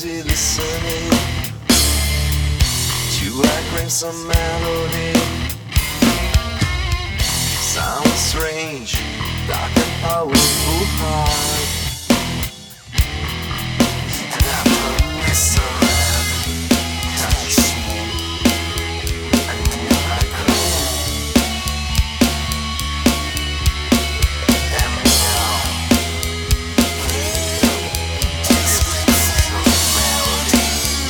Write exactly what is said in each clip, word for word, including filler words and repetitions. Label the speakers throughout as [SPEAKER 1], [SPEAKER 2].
[SPEAKER 1] easy listening to like bring some melody. Sounds strange, dark and powerful heart. And after this around, touch me, I knew I could. And now, this little melody.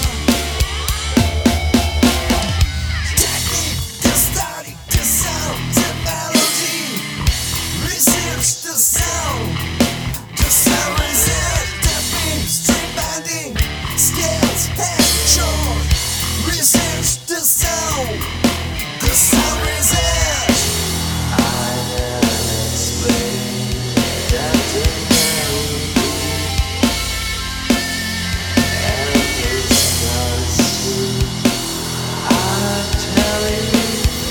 [SPEAKER 1] Technique, the study, the sound, the melody. Receives the sound, the sound is it. The beam, string bending, scales, head, short. Receives the sound, the sound is it. I never explained that the melody and the stars are telling me.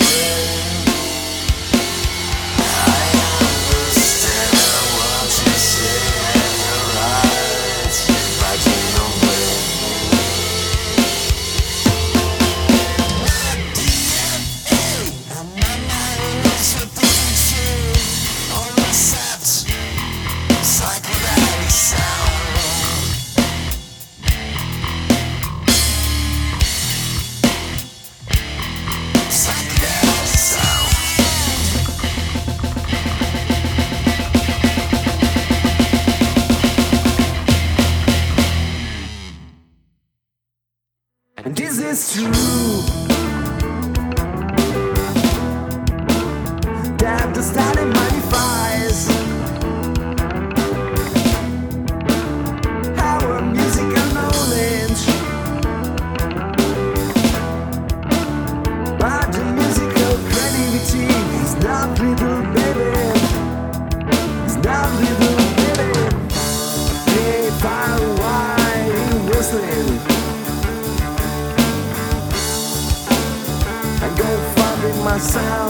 [SPEAKER 1] I understand what you say and your eyes fighting away. And my mind is repeating tune on the set, psychedelic sound. Psychedelic sound. And this is true, that the study magnifies our musical knowledge, but the musical creativity is not little baby, it's not little baby. They find why in whistling and go finding myself.